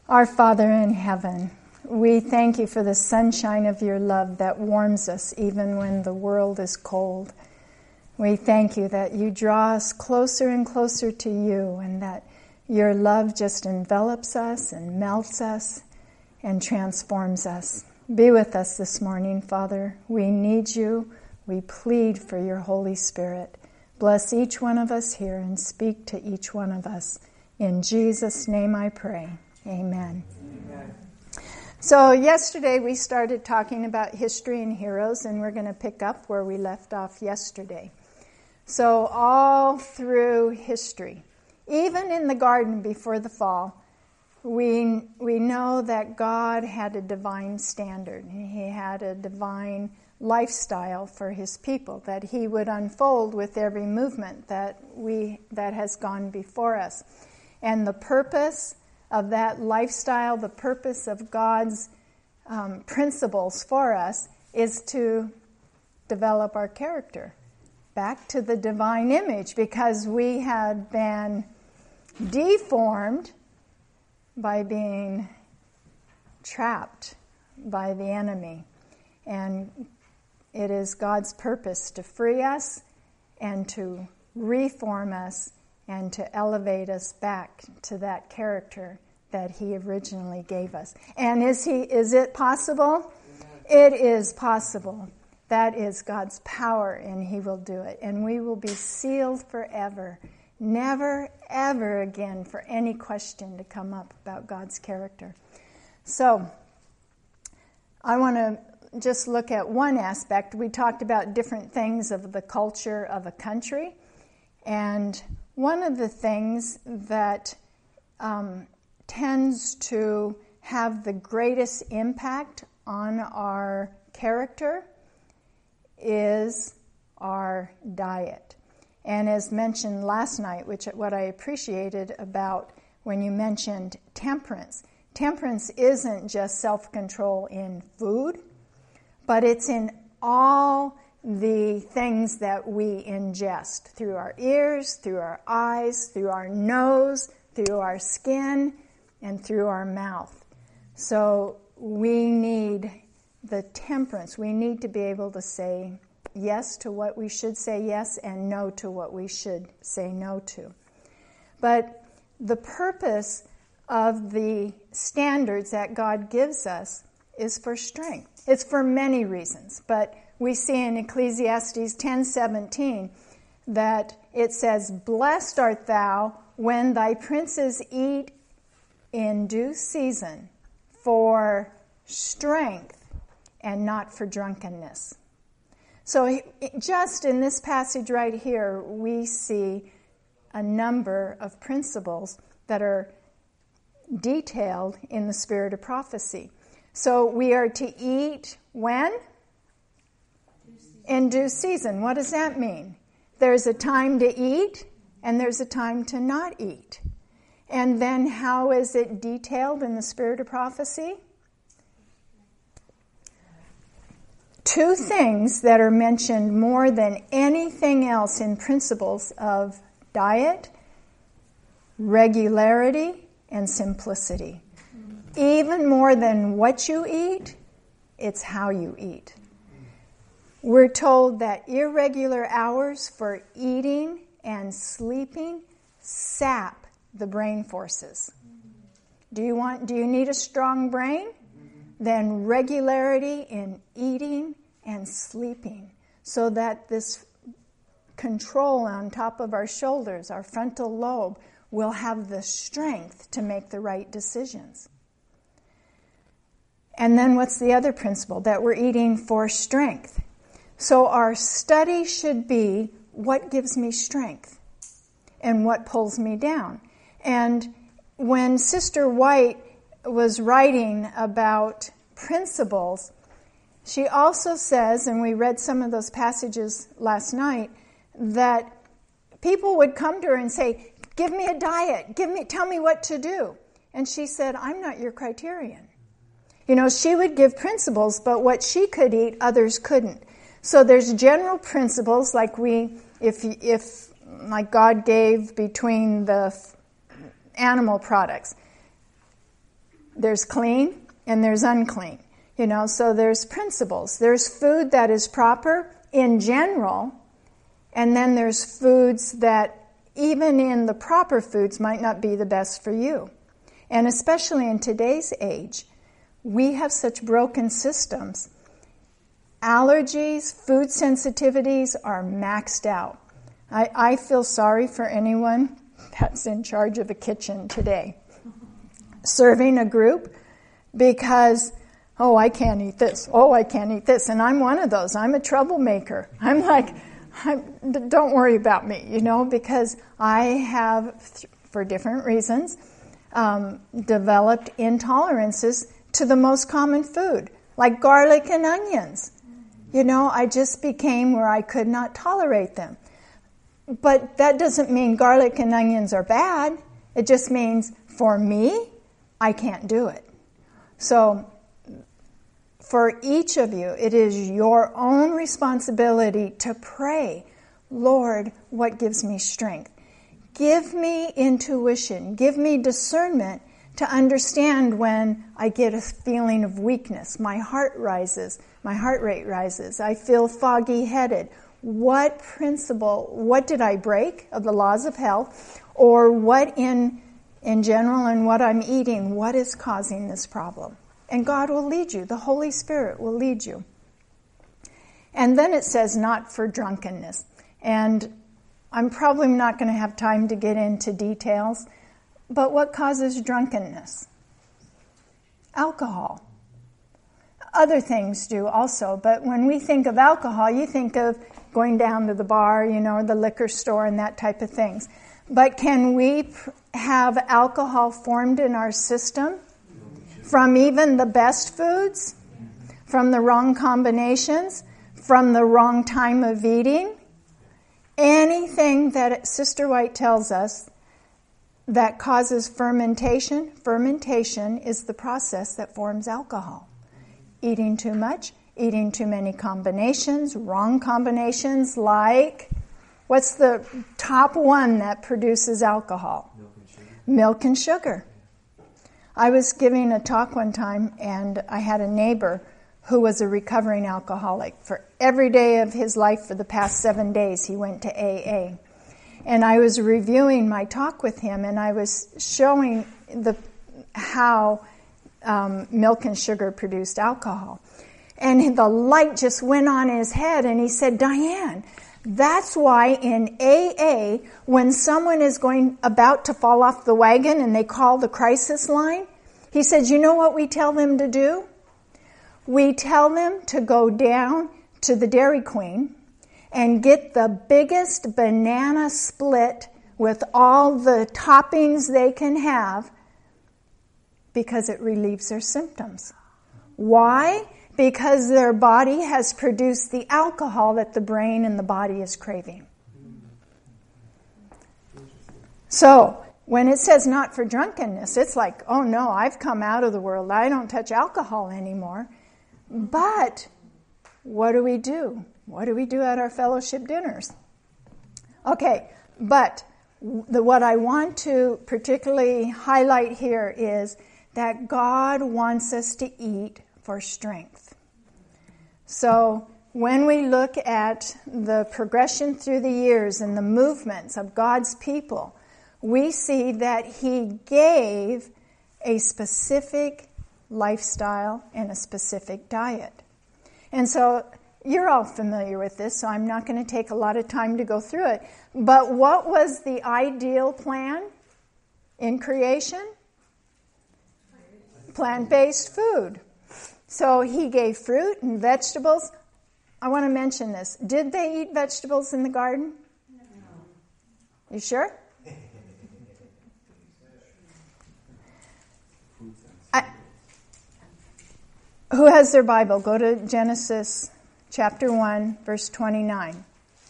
Our Father in heaven, we thank you for the sunshine of your love that warms us even when the world is cold. We thank you that you draw us closer and closer to you, and that your love just envelops us and melts us and transforms us. Be with us this morning, Father. We need you. We plead for your Holy Spirit. Bless each one of us here and speak to each one of us. In Jesus' name I pray. Amen. Amen. So yesterday we started talking about history and heroes, and we're going to pick up where we left off yesterday. So all through history, even in the garden before the fall, we know that God had a divine standard. He had a divine lifestyle for his people that he would unfold with every movement that has gone before us. And the purpose of that lifestyle, the purpose of God's principles for us is to develop our character back to the divine image, because we had been deformed by being trapped by the enemy. And it is God's purpose to free us and to reform us and to elevate us back to that character that he originally gave us. And is it possible? It is possible. That is God's power, and he will do it. And we will be sealed forever. Never, ever again for any question to come up about God's character. So, I want to just look at one aspect. We talked about different things of the culture of a country. And one of the things that tends to have the greatest impact on our character is our diet. And as mentioned last night, what I appreciated about when you mentioned temperance. Temperance isn't just self-control in food, but it's in all the things that we ingest through our ears, through our eyes, through our nose, through our skin, and through our mouth. So we need the temperance. We need to be able to say yes to what we should say yes and no to what we should say no to. But the purpose of the standards that God gives us is for strength. It's for many reasons, but we see in Ecclesiastes 10:17 that it says, "Blessed art thou when thy princes eat in due season for strength and not for drunkenness." So just in this passage right here, we see a number of principles that are detailed in the spirit of prophecy. So we are to eat when? In due season. What does that mean? There's a time to eat and there's a time to not eat. And then how is it detailed in the spirit of prophecy? Two things that are mentioned more than anything else in principles of diet: regularity and simplicity. Even more than what you eat, it's how you eat. We're told that irregular hours for eating and sleeping sap the brain forces. Do you need a strong brain? Then regularity in eating and sleeping, so that this control on top of our shoulders, our frontal lobe, will have the strength to make the right decisions. And then what's the other principle? That we're eating for strength. So our study should be, what gives me strength and what pulls me down? And when Sister White was writing about principles, she also says, and we read some of those passages last night, that people would come to her and say, "Give me a diet, tell me what to do." And she said, "I'm not your criterion." She would give principles, but what she could eat, others couldn't. So there's general principles like like God gave between the animal products. There's clean and there's unclean. So there's principles. There's food that is proper in general, and then there's foods that even in the proper foods might not be the best for you. And especially in today's age, we have such broken systems. Allergies, food sensitivities are maxed out. I feel sorry for anyone that's in charge of a kitchen today, serving a group, because, I can't eat this. I can't eat this. And I'm one of those. I'm a troublemaker. I'm like, don't worry about me, because I have, for different reasons, developed intolerances to the most common food, like garlic and onions. I just became where I could not tolerate them. But that doesn't mean garlic and onions are bad. It just means, for me, I can't do it. So, for each of you, it is your own responsibility to pray, Lord, what gives me strength? Give me intuition. Give me discernment to understand when I get a feeling of weakness. My heart rises. My heart rate rises. I feel foggy-headed. What principle, what did I break of the laws of health? Or what in general and what I'm eating, what is causing this problem? And God will lead you. The Holy Spirit will lead you. And then it says, not for drunkenness. And I'm probably not going to have time to get into details, but what causes drunkenness? Alcohol. Other things do also, but when we think of alcohol, you think of going down to the bar, the liquor store and that type of things. But can we have alcohol formed in our system from even the best foods, from the wrong combinations, from the wrong time of eating? Anything that Sister White tells us that causes fermentation is the process that forms alcohol. Eating too much, eating too many combinations, wrong combinations, like, what's the top one that produces alcohol? Milk and sugar. I was giving a talk one time, and I had a neighbor who was a recovering alcoholic. For every day of his life for the past 7 days, he went to AA. And I was reviewing my talk with him, and I was showing how milk and sugar produced alcohol. And the light just went on in his head, and he said, Diane, that's why in AA, when someone is about to fall off the wagon and they call the crisis line, he said, you know what we tell them to do? We tell them to go down to the Dairy Queen and get the biggest banana split with all the toppings they can have, because it relieves their symptoms. Why? Because their body has produced the alcohol that the brain and the body is craving. So, when it says not for drunkenness, it's like, oh no, I've come out of the world. I don't touch alcohol anymore. But what do we do? What do we do at our fellowship dinners? Okay, but what I want to particularly highlight here is that God wants us to eat for strength. So when we look at the progression through the years and the movements of God's people, we see that He gave a specific lifestyle and a specific diet. And so you're all familiar with this, so I'm not going to take a lot of time to go through it. But what was the ideal plan in creation? Plant-based food. So He gave fruit and vegetables. I want to mention this. Did they eat vegetables in the garden? No. You sure? Who has their Bible? Go to Genesis chapter 1, verse 29.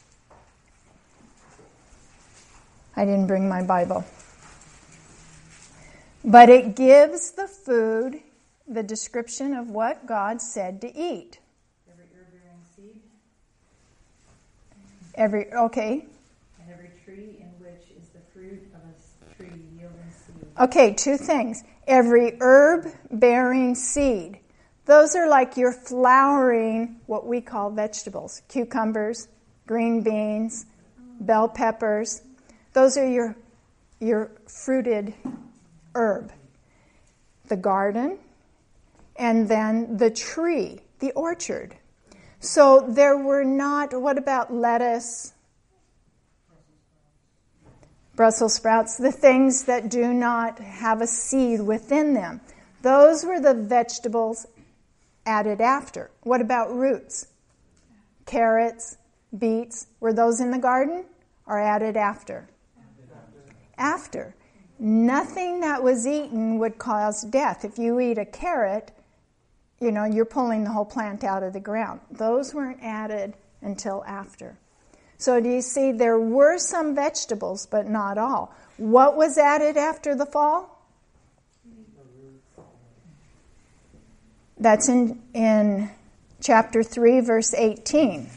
I didn't bring my Bible. But it gives the food the description of what God said to eat. Every herb-bearing seed. Okay. And every tree in which is the fruit of a tree yielding seed. Okay, two things. Every herb-bearing seed. Those are like your flowering, what we call vegetables. Cucumbers, green beans, bell peppers. Those are your fruited herb. The garden, and then the tree, the orchard. So there were not, what about lettuce? Brussels sprouts, the things that do not have a seed within them. Those were the vegetables added after. What about roots? Carrots, beets, were those in the garden or added after? After. Nothing that was eaten would cause death. If you eat a carrot, you're pulling the whole plant out of the ground. Those weren't added until after. So do you see, there were some vegetables, but not all. What was added after the fall? That's in chapter 3, verse 18.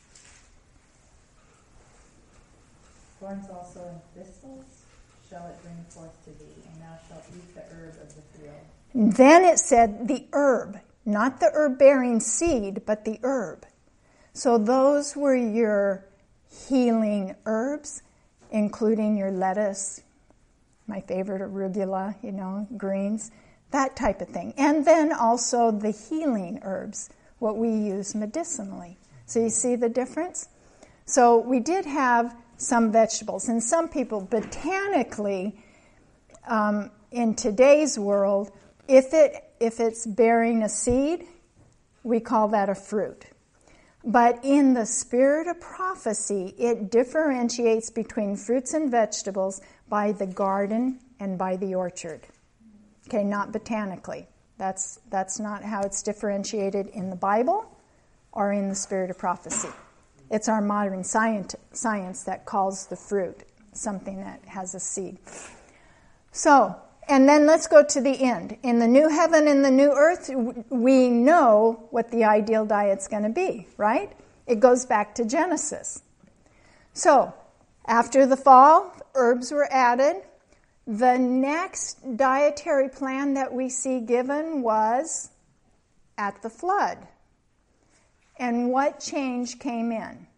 Thorns also and thistles shall it bring forth to thee, and thou shalt eat the herb of the field. And then it said the herb, not the herb-bearing seed, but the herb. So those were your healing herbs, including your lettuce, my favorite, arugula, greens, that type of thing. And then also the healing herbs, what we use medicinally. So you see the difference? So we did have some vegetables, and some people botanically, in today's world, if it's bearing a seed, we call that a fruit. But in the spirit of prophecy, it differentiates between fruits and vegetables by the garden and by the orchard. Okay, not botanically. That's not how it's differentiated in the Bible or in the spirit of prophecy. It's our modern science that calls the fruit something that has a seed. So, and then let's go to the end. In the new heaven and the new earth, we know what the ideal diet's going to be, right? It goes back to Genesis. So, after the fall, herbs were added. The next dietary plan that we see given was at the flood. And what change came in?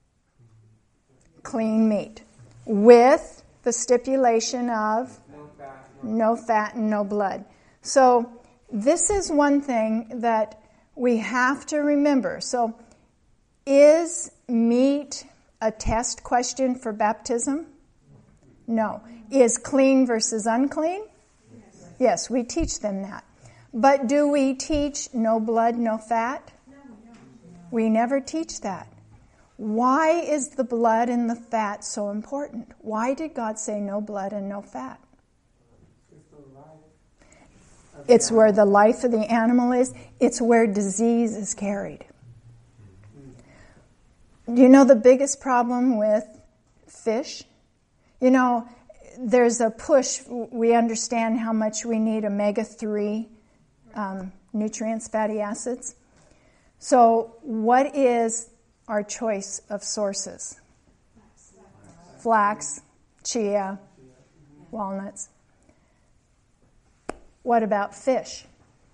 Clean meat. With the stipulation of no fat and no blood. So this is one thing that we have to remember. So is meat a test question for baptism? No. Is clean versus unclean? Yes, we teach them that. But do we teach no blood, no fat? We never teach that. Why is the blood and the fat so important? Why did God say no blood and no fat? It's where the life of the animal is. It's where disease is carried. Do you know the biggest problem with fish? There's a push. We understand how much we need omega-3 nutrients, fatty acids. So what is our choice of sources? Flax, chia, walnuts. What about fish?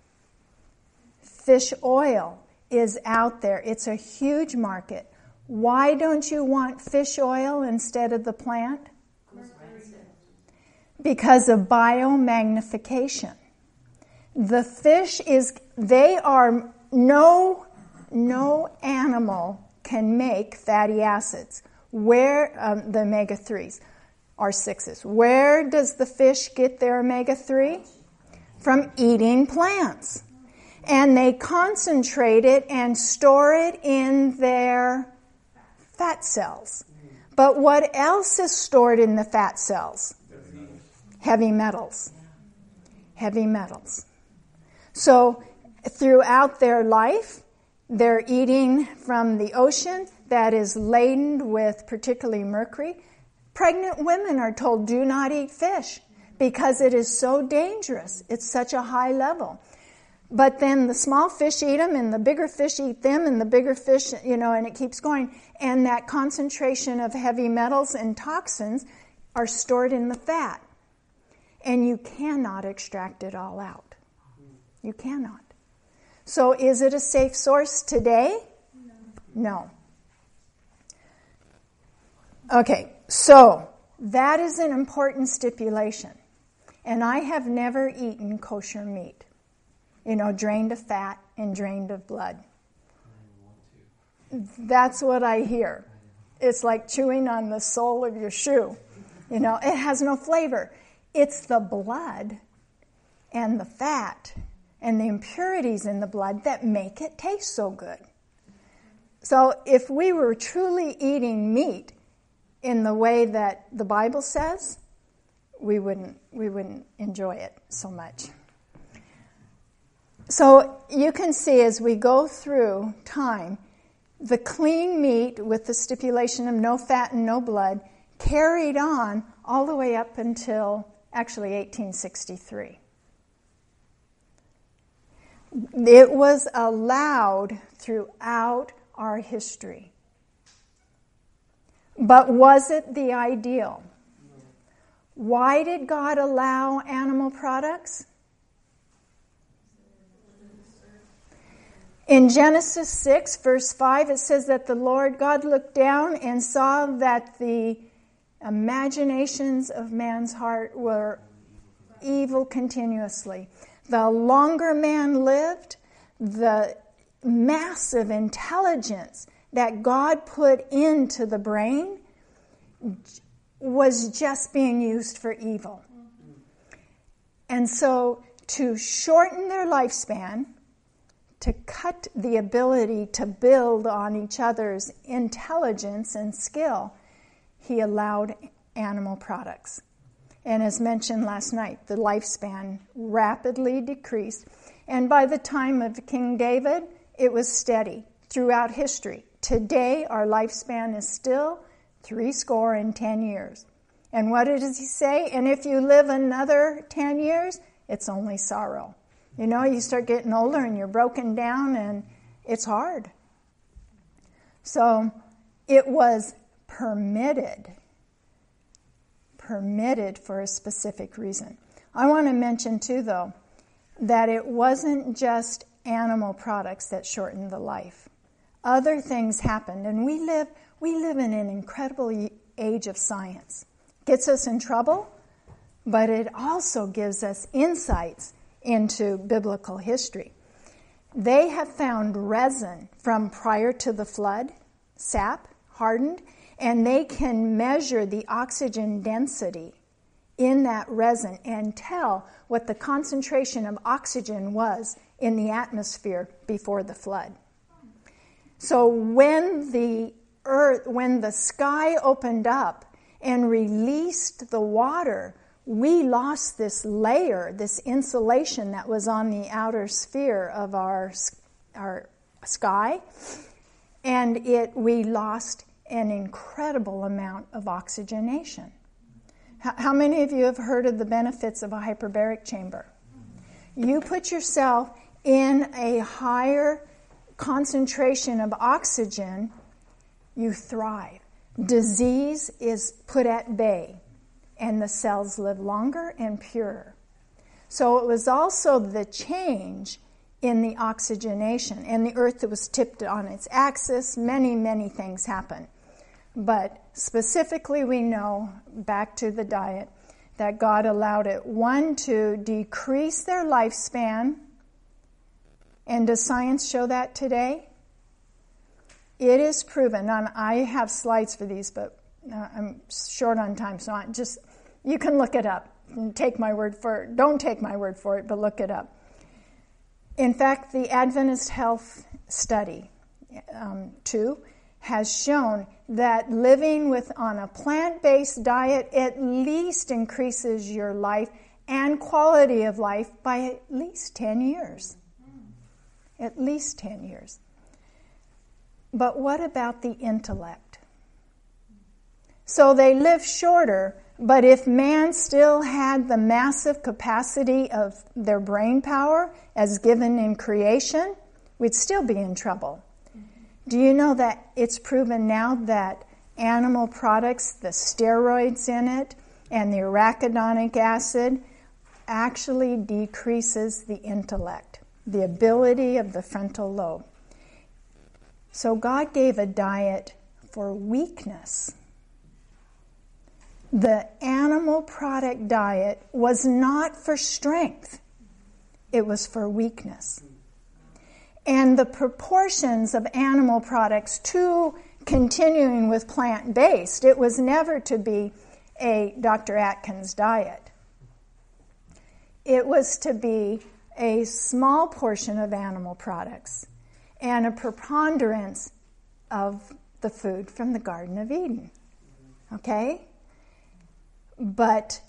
Fish oil is out there. It's a huge market. Why don't you want fish oil instead of the plant? Because of biomagnification. The fish no animal can make fatty acids. Where the omega-3s are 6s. Where does the fish get their omega-3? From eating plants. And they concentrate it and store it in their fat cells. But what else is stored in the fat cells? Heavy metals. Heavy metals. So throughout their life, they're eating from the ocean that is laden with particularly mercury. Pregnant women are told, do not eat fish because it is so dangerous. It's such a high level. But then the small fish eat them, and the bigger fish eat them, and the bigger fish, and it keeps going. And that concentration of heavy metals and toxins are stored in the fat. and you cannot extract it all out. You cannot. So is it a safe source today? No. Okay, so that is an important stipulation. And I have never eaten kosher meat. Drained of fat and drained of blood. That's what I hear. It's like chewing on the sole of your shoe. It has no flavor. It's the blood and the fat and the impurities in the blood that make it taste so good. So if we were truly eating meat in the way that the Bible says, we wouldn't enjoy it so much. So you can see as we go through time, the clean meat with the stipulation of no fat and no blood carried on all the way up until actually 1863. It was allowed throughout our history. But was it the ideal? Why did God allow animal products? In Genesis 6, verse 5, it says that the Lord God looked down and saw that the imaginations of man's heart were evil continuously. The longer man lived, the massive intelligence that God put into the brain was just being used for evil. And so to shorten their lifespan, to cut the ability to build on each other's intelligence and skill, he allowed animal products. And as mentioned last night, the lifespan rapidly decreased. And by the time of King David, it was steady throughout history. Today, our lifespan is still 70 years. And what does he say? And if you live another 10 years, it's only sorrow. You start getting older and you're broken down and it's hard. So it was permitted for a specific reason. I want to mention too, though, that it wasn't just animal products that shortened the life. Other things happened, and we live in an incredible age of science. Gets us in trouble, but it also gives us insights into biblical history. They have found resin from prior to the flood, sap, hardened, and they can measure the oxygen density in that resin and tell what the concentration of oxygen was in the atmosphere before the flood. So when the sky opened up and released the water, we lost this layer, this insulation that was on the outer sphere of our sky, and we lost an incredible amount of oxygenation. How many of you have heard of the benefits of a hyperbaric chamber? You put yourself in a higher concentration of oxygen, you thrive. Disease is put at bay, and the cells live longer and purer. So it was also the change in the oxygenation, and the earth that was tipped on its axis. Many, many things happen. But specifically we know, back to the diet, that God allowed it, one, to decrease their lifespan. And does science show that today? It is proven, and I have slides for these, but I'm short on time, so you can look it up. And take my word for it. Don't take my word for it, but look it up. In fact, the Adventist Health Study 2 has shown that living on a plant-based diet at least increases your life and quality of life by at least 10 years. At least 10 years. But what about the intellect? So they live shorter, but if man still had the massive capacity of their brain power as given in creation, we'd still be in trouble. Do you know that it's proven now that animal products, the steroids in it, and the arachidonic acid actually decreases the intellect, the ability of the frontal lobe. So God gave a diet for weakness. The animal product diet was not for strength. It was for weakness. And the proportions of animal products to continuing with plant-based, it was never to be a Dr. Atkins diet. It was to be a small portion of animal products and a preponderance of the food from the Garden of Eden. Okay? But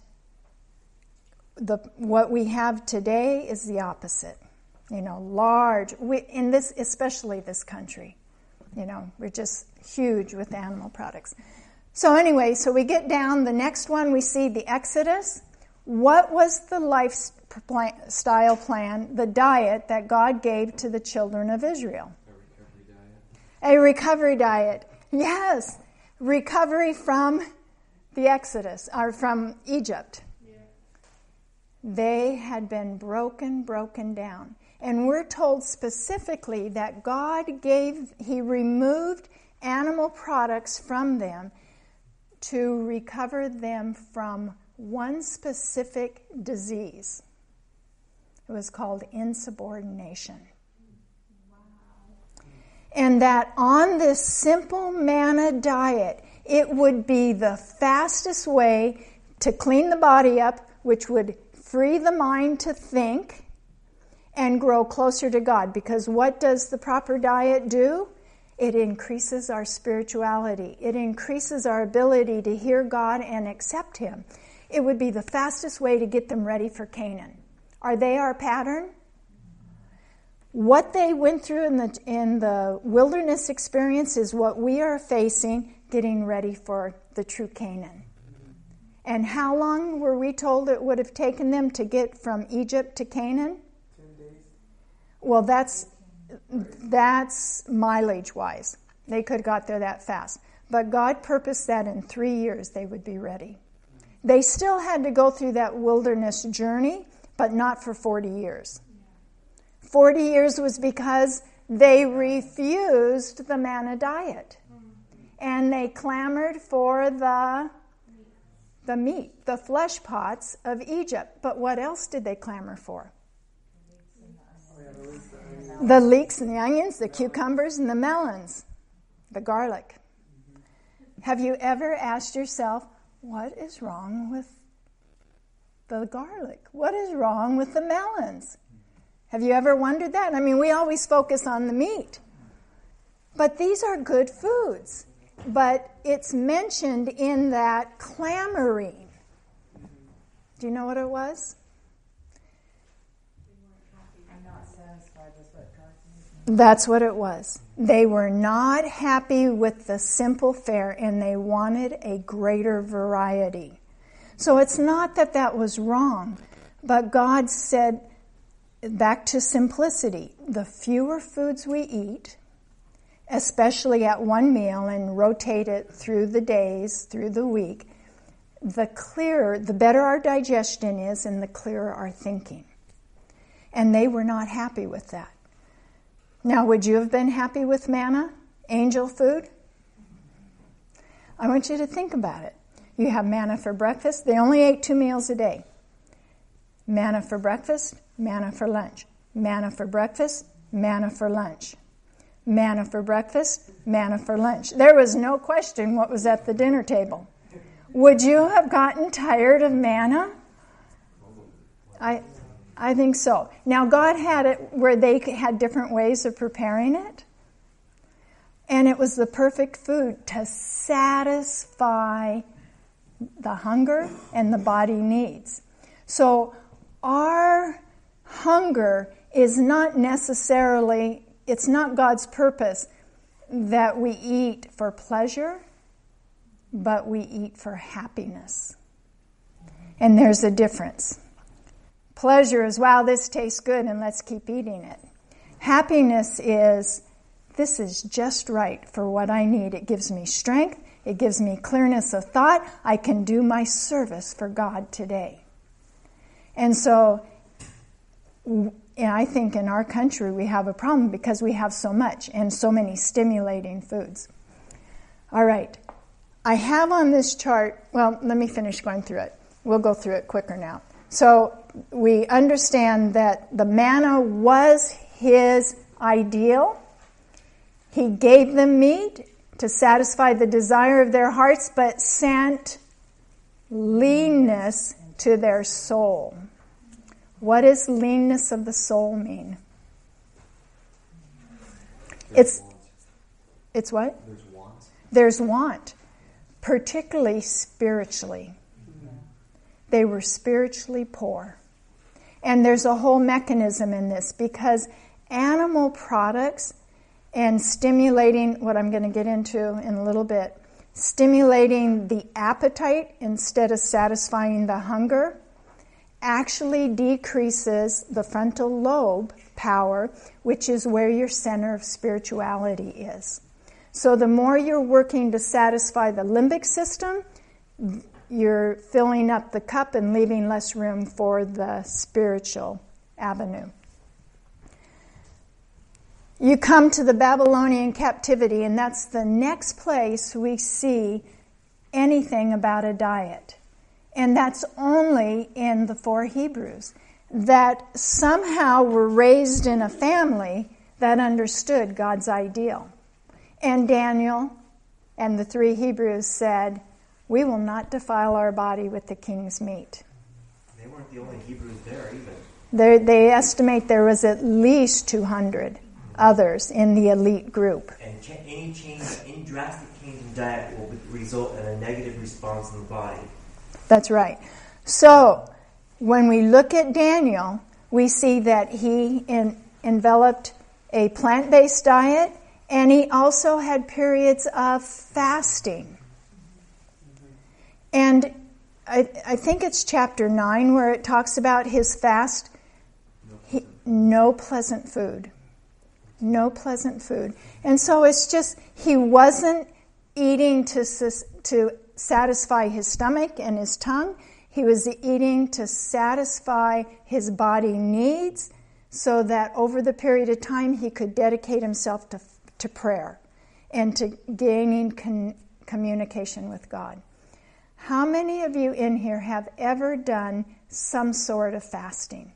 what we have today is the opposite. Large, in this, especially this country. We're just huge with animal products. So anyway, so we get down, the next one we see the Exodus. What was the lifestyle plan, the diet that God gave to the children of Israel? A recovery diet. Yes. Recovery from the Exodus, or from Egypt. Yeah. They had been broken down. And we're told specifically that He removed animal products from them to recover them from one specific disease. It was called insubordination. Wow. And that on this simple manna diet, it would be the fastest way to clean the body up, which would free the mind to think and grow closer to God. Because what does the proper diet do? It increases our spirituality. It increases our ability to hear God and accept Him. It would be the fastest way to get them ready for Canaan. Are they our pattern? What they went through in the wilderness experience is what we are facing, getting ready for the true Canaan. And how long were we told it would have taken them to get from Egypt to Canaan? 10 days. Well, that's mileage-wise. They could have got there that fast. But God purposed that in 3 years they would be ready. They still had to go through that wilderness journey, but not for 40 years. 40 years was because they refused the manna diet. And they clamored for the meat, the flesh pots of Egypt. But what else did they clamor for? The leeks and the onions, the cucumbers and the melons, the garlic. Have you ever asked yourself, what is wrong with the garlic? What is wrong with the melons? Have you ever wondered that? I mean, we always focus on the meat. But these are good foods. But it's mentioned in that clamoring. Do you know what it was? I'm not satisfied with what God needs. That's what it was. They were not happy with the simple fare, and they wanted a greater variety. So it's not that was wrong, but God said, back to simplicity, the fewer foods we eat, especially at one meal and rotate it through the days, through the week, the better our digestion is and the clearer our thinking. And they were not happy with that. Now, would you have been happy with manna, angel food? I want you to think about it. You have manna for breakfast. They only ate 2 meals a day. Manna for breakfast, manna for lunch. Manna for breakfast, manna for lunch. Manna for breakfast, manna for lunch. There was no question what was at the dinner table. Would you have gotten tired of manna? I think so. Now, God had it where they had different ways of preparing it. And it was the perfect food to satisfy the hunger and the body needs. So our hunger is not necessarily, it's not God's purpose that we eat for pleasure, but we eat for happiness. And there's a difference. Pleasure is, wow, this tastes good and let's keep eating it. Happiness is, this is just right for what I need. It gives me strength. It gives me clearness of thought. I can do my service for God today. And so I think in our country we have a problem because we have so much and so many stimulating foods. All right. I have on this chart, well, let me finish going through it. We'll go through it quicker now. So we understand that the manna was his ideal. He gave them meat to satisfy the desire of their hearts, but sent leanness to their soul. What does leanness of the soul mean? It's what? There's want. There's want, particularly spiritually. They were spiritually poor. And there's a whole mechanism in this because animal products and stimulating, what I'm going to get into in a little bit, stimulating the appetite instead of satisfying the hunger, actually decreases the frontal lobe power, which is where your center of spirituality is. So the more you're working to satisfy the limbic system, you're filling up the cup and leaving less room for the spiritual avenue. You come to the Babylonian captivity, and that's the next place we see anything about a diet. And that's only in the 4 Hebrews, that somehow were raised in a family that understood God's ideal. And Daniel and the 3 Hebrews said, we will not defile our body with the king's meat. They weren't the only Hebrews there either. They estimate there was at least 200 others in the elite group. And any drastic change in diet will result in a negative response in the body. That's right. So, when we look at Daniel, we see that he enveloped a plant-based diet, and he also had periods of fasting. And I think it's chapter 9 where it talks about his fast. No pleasant food. No pleasant food. And so it's just, he wasn't eating to satisfy his stomach and his tongue. He was eating to satisfy his body needs so that over the period of time he could dedicate himself to prayer and to gaining communication with God. How many of you in here have ever done some sort of fasting?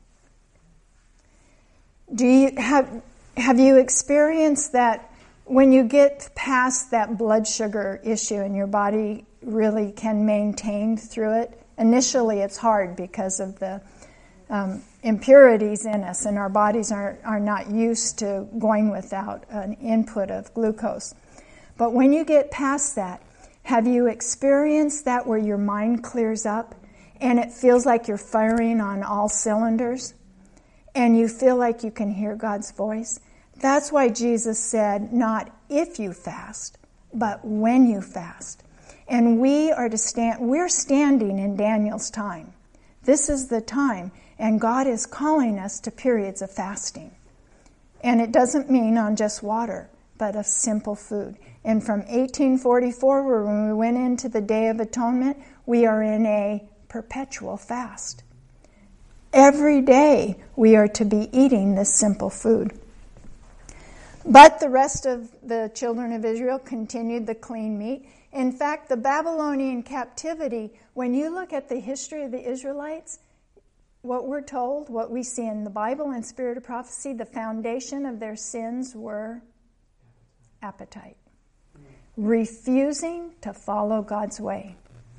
Have you experienced that when you get past that blood sugar issue and your body really can maintain through it? Initially it's hard because of the impurities in us, and our bodies are not used to going without an input of glucose. But when you get past that, have you experienced that where your mind clears up and it feels like you're firing on all cylinders and you feel like you can hear God's voice? That's why Jesus said, not if you fast, but when you fast. And we're standing in Daniel's time. This is the time, and God is calling us to periods of fasting. And it doesn't mean on just water, but of simple food. And from 1844, when we went into the Day of Atonement, we are in a perpetual fast. Every day we are to be eating this simple food. But the rest of the children of Israel continued the clean meat. In fact, the Babylonian captivity, when you look at the history of the Israelites, what we're told, what we see in the Bible and Spirit of Prophecy, the foundation of their sins were appetite. Refusing to follow God's way.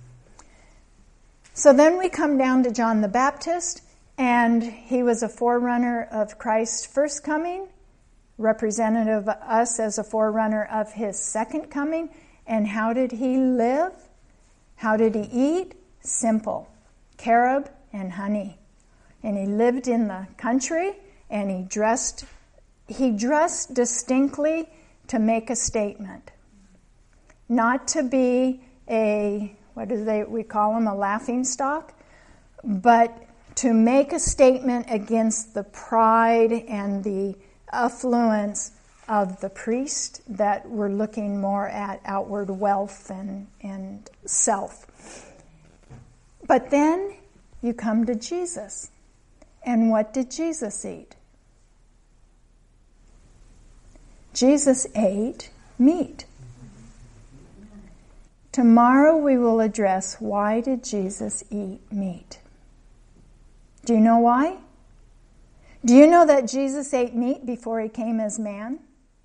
So then we come down to John the Baptist, and he was a forerunner of Christ's first coming, representative of us as a forerunner of his second coming. And how did he live? How did he eat? Simple. Carob and honey. And he lived in the country, and he dressed distinctly to make a statement. Not to be we call him a laughingstock, but to make a statement against the pride and the affluence of the priest that were looking more at outward wealth and self. But then you come to Jesus. And what did Jesus eat? Jesus ate meat. Tomorrow we will address, why did Jesus eat meat? Do you know why? Do you know that Jesus ate meat before he came as man?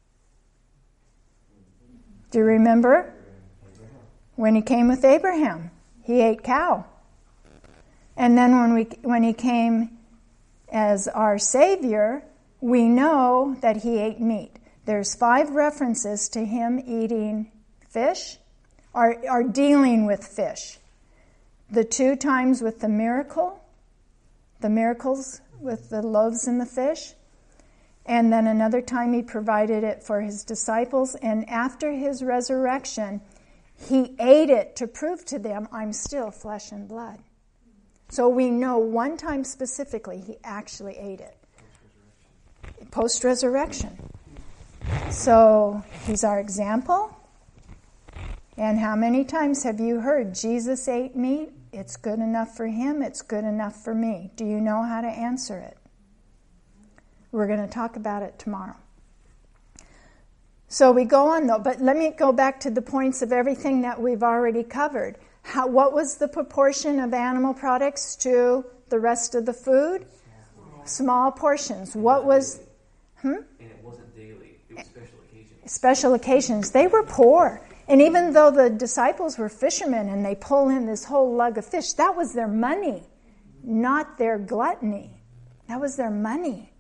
Do you remember? When he came with Abraham, he ate cow. And then when he came as our Savior, we know that he ate meat. There's 5 references to him eating fish, or dealing with fish. The 2 times with the miracles with the loaves and the fish. And then another time he provided it for his disciples. And after his resurrection, he ate it to prove to them, I'm still flesh and blood. So we know one time specifically he actually ate it. Post-resurrection. So he's our example. And how many times have you heard Jesus ate meat? It's good enough for him. It's good enough for me. Do you know how to answer it? We're going to talk about it tomorrow. So we go on though, but let me go back to the points of everything that we've already covered. What was the proportion of animal products to the rest of the food? Small portions. What was... And it wasn't daily. It was special occasions. Special occasions. They were poor. And even though the disciples were fishermen and they pull in this whole lug of fish, that was their money, not their gluttony. That was their money.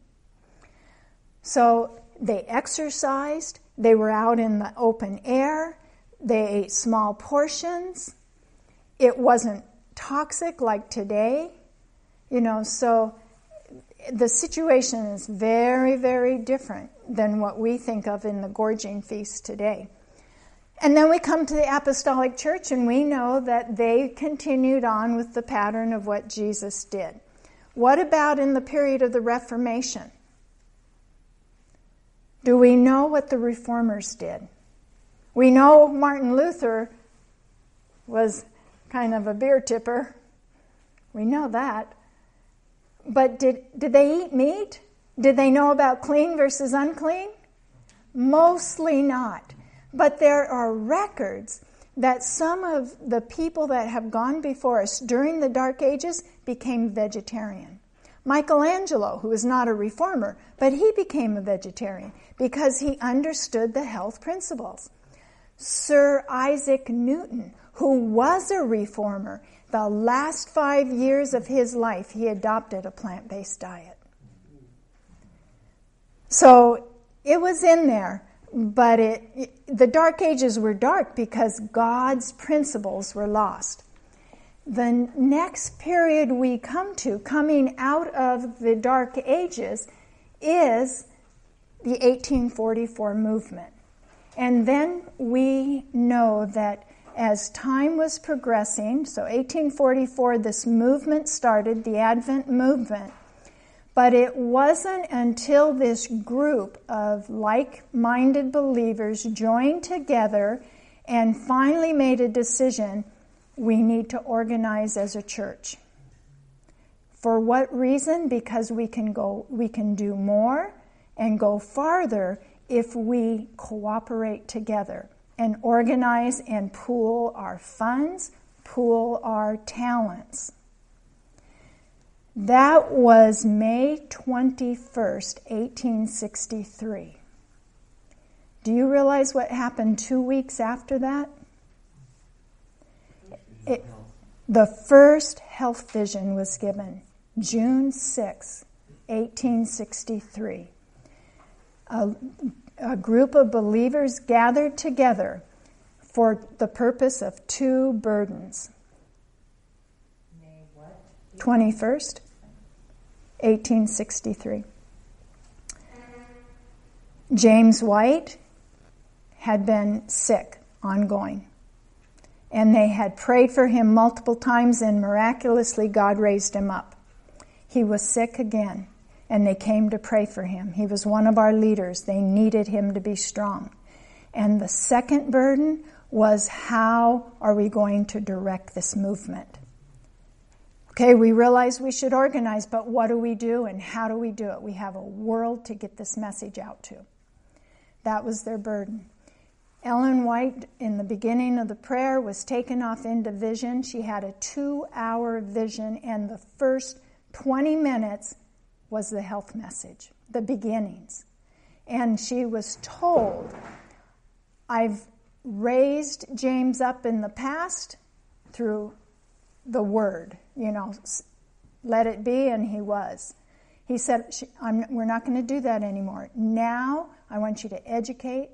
So they exercised. They were out in the open air. They ate small portions. It wasn't toxic like today. So the situation is very, very different than what we think of in the gorging feast today. And then we come to the Apostolic Church, and we know that they continued on with the pattern of what Jesus did. What about in the period of the Reformation? Do we know what the Reformers did? We know Martin Luther was kind of a beer tipper. We know that. But did they eat meat? Did they know about clean versus unclean? Mostly not. But there are records that some of the people that have gone before us during the Dark Ages became vegetarian. Michelangelo, who is not a reformer, but he became a vegetarian because he understood the health principles. Sir Isaac Newton, who was a reformer, the last 5 years of his life, he adopted a plant-based diet. So it was in there. But the Dark Ages were dark because God's principles were lost. The next period we come to, coming out of the Dark Ages, is the 1844 movement. And then we know that as time was progressing, so 1844, this movement started, the Advent movement. But it wasn't until this group of like-minded believers joined together and finally made a decision, we need to organize as a church. For what reason? Because we can do more and go farther if we cooperate together and organize and pool our funds, pool our talents. That was May 21st, 1863. Do you realize what happened 2 weeks after that? The first health vision was given, June 6, 1863. A group of believers gathered together for the purpose of 2 burdens. 21st, 1863. James White had been sick, ongoing. And they had prayed for him multiple times, and miraculously God raised him up. He was sick again, and they came to pray for him. He was one of our leaders. They needed him to be strong. And the second burden was, how are we going to direct this movement? Okay, we realize we should organize, but what do we do and how do we do it? We have a world to get this message out to. That was their burden. Ellen White, in the beginning of the prayer, was taken off into vision. She had a 2-hour vision, and the first 20 minutes was the health message, the beginnings. And she was told, I've raised James up in the past through the word, let it be, and he was. He said, we're not going to do that anymore. Now I want you to educate.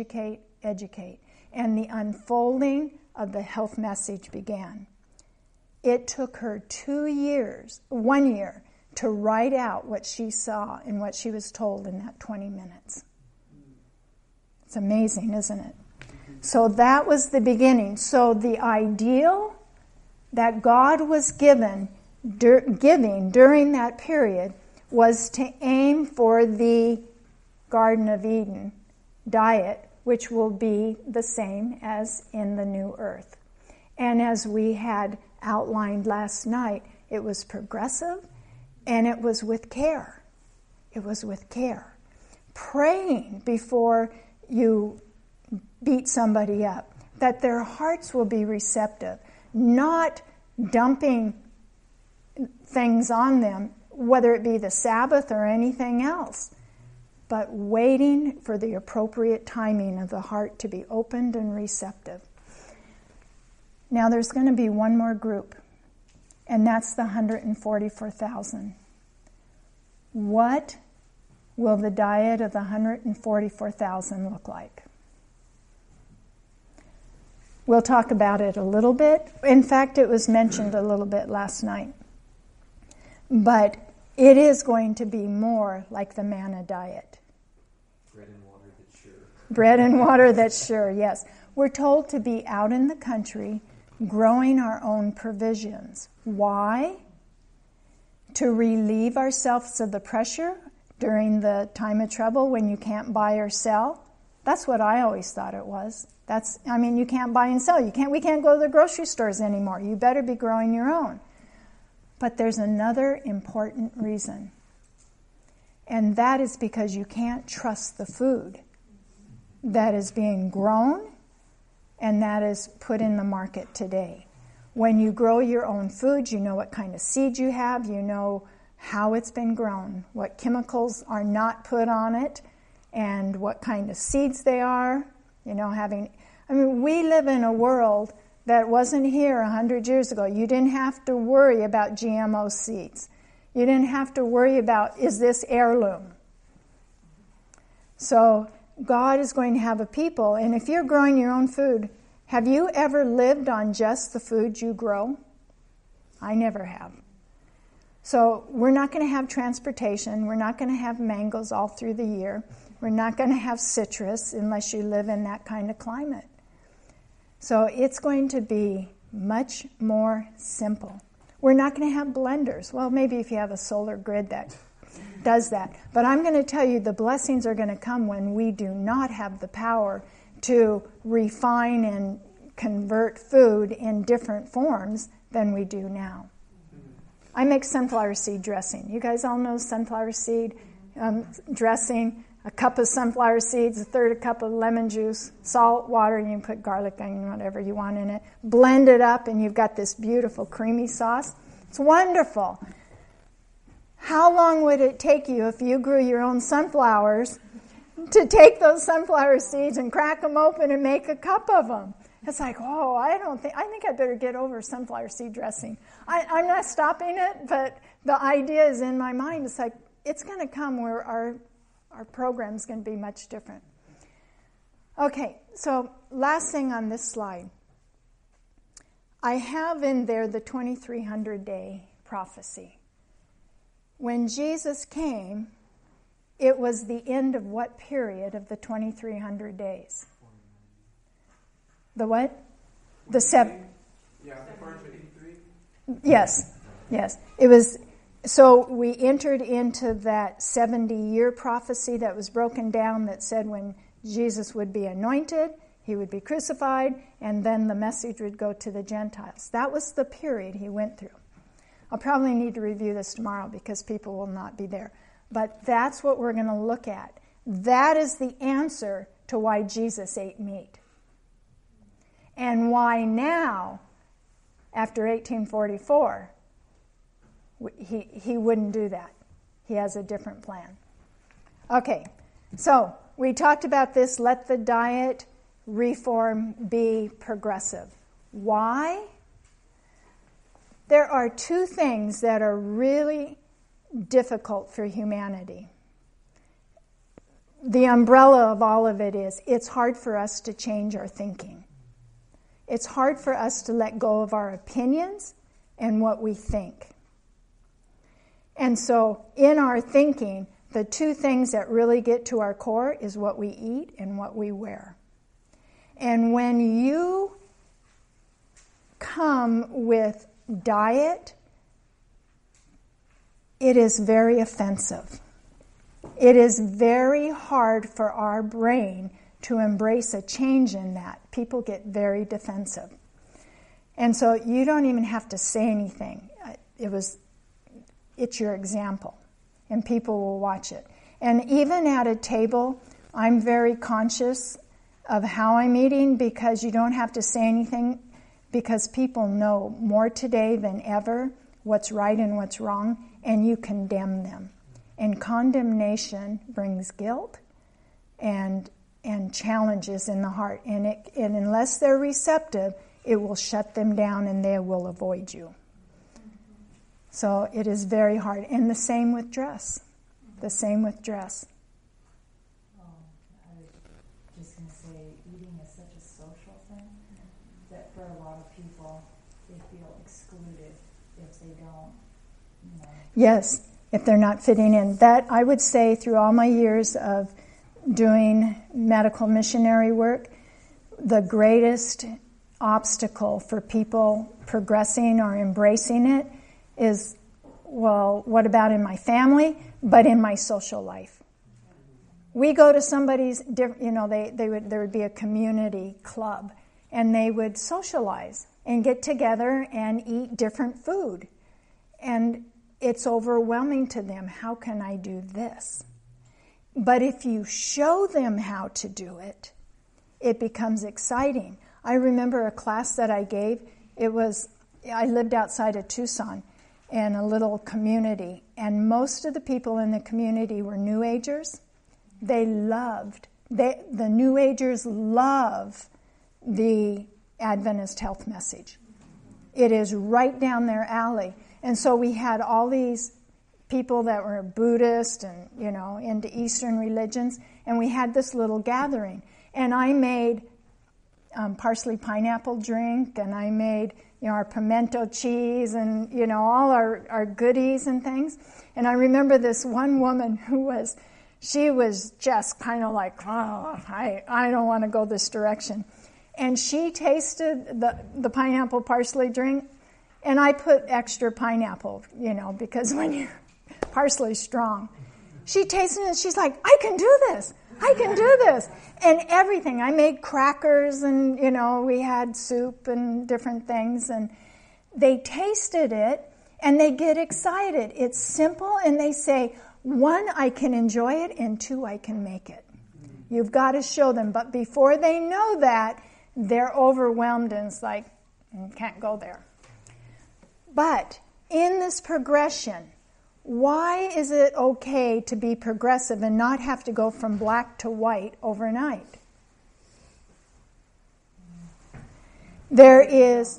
And the unfolding of the health message began. It took her 1 year, to write out what she saw and what she was told in that 20 minutes. It's amazing, isn't it? So that was the beginning. So the ideal that God was giving during that period was to aim for the Garden of Eden diet, which will be the same as in the new earth. And as we had outlined last night, it was progressive and it was with care. It was with care. Praying before you beat somebody up, that their hearts will be receptive, not dumping things on them, whether it be the Sabbath or anything else, but waiting for the appropriate timing of the heart to be opened and receptive. Now there's going to be one more group, and that's the 144,000. What will the diet of the 144,000 look like? We'll talk about it a little bit. In fact, it was mentioned a little bit last night. But it is going to be more like the manna diet. Bread and water that's sure. Bread and water that's sure, yes. We're told to be out in the country growing our own provisions. Why? To relieve ourselves of the pressure during the time of trouble when you can't buy or sell. That's what I always thought it was. You can't buy and sell. We can't go to the grocery stores anymore. You better be growing your own. But there's another important reason. And that is because you can't trust the food that is being grown and that is put in the market today. When you grow your own food, you know what kind of seed you have, you know how it's been grown, what chemicals are not put on it, and what kind of seeds they are. We live in a world that wasn't here 100 years ago. You didn't have to worry about GMO seeds. You didn't have to worry about, is this heirloom? So God is going to have a people, and if you're growing your own food, have you ever lived on just the food you grow? I never have. So we're not going to have transportation. We're not going to have mangoes all through the year. We're not going to have citrus unless you live in that kind of climate. So it's going to be much more simple. We're not going to have blenders. Well, maybe if you have a solar grid that does that. But I'm going to tell you the blessings are going to come when we do not have the power to refine and convert food in different forms than we do now. I make sunflower seed dressing. You guys all know sunflower seed dressing. A cup of sunflower seeds, a third a cup of lemon juice, salt, water, and you can put garlic, onion, whatever you want in it. Blend it up, and you've got this beautiful creamy sauce. It's wonderful. How long would it take you if you grew your own sunflowers to take those sunflower seeds and crack them open and make a cup of them? It's like, I think I better get over sunflower seed dressing. I'm not stopping it, but the idea is in my mind. It's like, it's going to come where our program's going to be much different. Okay, so last thing on this slide. I have in there the 2300-day prophecy. When Jesus came, it was the end of what period of the 2300 days? The what? The 7. Yeah, the March of 83. Yes. It was. So we entered into that 70-year prophecy that was broken down that said when Jesus would be anointed, he would be crucified, and then the message would go to the Gentiles. That was the period he went through. I'll probably need to review this tomorrow because people will not be there. But that's what we're going to look at. That is the answer to why Jesus ate meat. And why now, after 1844, he wouldn't do that. He has a different plan. Okay, so we talked about this. Let the diet reform be progressive. Why? There are two things that are really difficult for humanity. The umbrella of all of it is it's hard for us to change our thinking. It's hard for us to let go of our opinions and what we think. And so in our thinking, the two things that really get to our core is what we eat and what we wear. And when you come with diet, it is very offensive. It is very hard for our brain to embrace a change in that. People get very defensive. And so you don't even have to say anything. It's your example, and people will watch it. And even at a table, I'm very conscious of how I'm eating because you don't have to say anything because people know more today than ever what's right and what's wrong, and you condemn them. And condemnation brings guilt and challenges in the heart. And unless they're receptive, it will shut them down and they will avoid you. So it is very hard. And the same with dress. The same with dress. I was just going to say, eating is such a social thing that for a lot of people, they feel excluded if they don't, Yes, if they're not fitting in. That, I would say, through all my years of doing medical missionary work, the greatest obstacle for people progressing or embracing it is, well, what about in my family, but in my social life? We go to somebody's, there would be a community club, and they would socialize and get together and eat different food. And it's overwhelming to them. How can I do this? But if you show them how to do it, it becomes exciting. I remember a class that I gave. I lived outside of Tucson in a little community, and most of the people in the community were New Agers. The New Agers love the Adventist health message. It is right down their alley. And so we had all these people that were Buddhist and, into Eastern religions, and we had this little gathering. And I made parsley pineapple drink, and I made, our pimento cheese and, all our goodies and things. And I remember this one woman she was just kind of like, I don't want to go this direction. And she tasted the pineapple parsley drink, and I put extra pineapple, because when parsley's strong. She tasted it, she's like, I can do this. And everything. I made crackers and, we had soup and different things. And they tasted it and they get excited. It's simple, and they say, 1, I can enjoy it, and 2, I can make it. You've got to show them. But before they know that, they're overwhelmed and it's like, can't go there. But in this progression, why is it okay to be progressive and not have to go from black to white overnight? There is...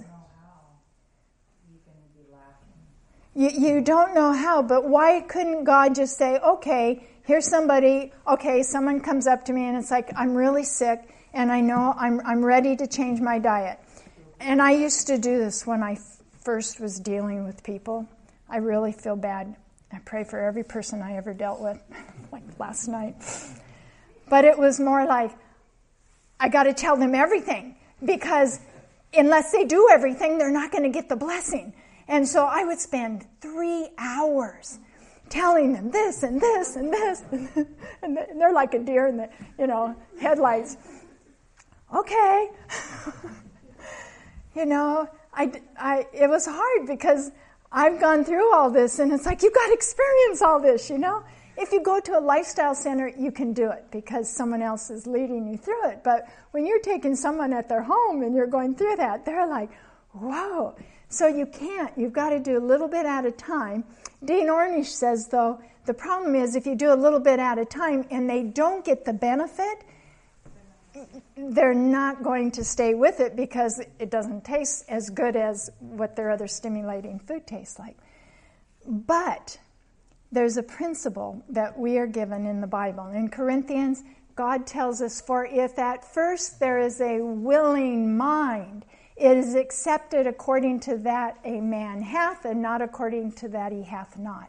You don't know how, but why couldn't God just say, okay, here's somebody, someone comes up to me and it's like, I'm really sick and I know I'm ready to change my diet. And I used to do this when I first was dealing with people. I really feel bad. I pray for every person I ever dealt with, like last night. But it was more like, I got to tell them everything, because unless they do everything, they're not going to get the blessing. And so I would spend 3 hours telling them this and this and this, and they're like a deer in the, headlights. Okay. it was hard because I've gone through all this, and it's like, you got to experience all this, you know? If you go to a lifestyle center, you can do it because someone else is leading you through it. But when you're taking someone at their home and you're going through that, they're like, whoa. So you can't. You've got to do a little bit at a time. Dean Ornish says, though, the problem is if you do a little bit at a time and they don't get the benefit, they're not going to stay with it because it doesn't taste as good as what their other stimulating food tastes like. But there's a principle that we are given in the Bible. In Corinthians, God tells us, for if at first there is a willing mind, it is accepted according to that a man hath, and not according to that he hath not.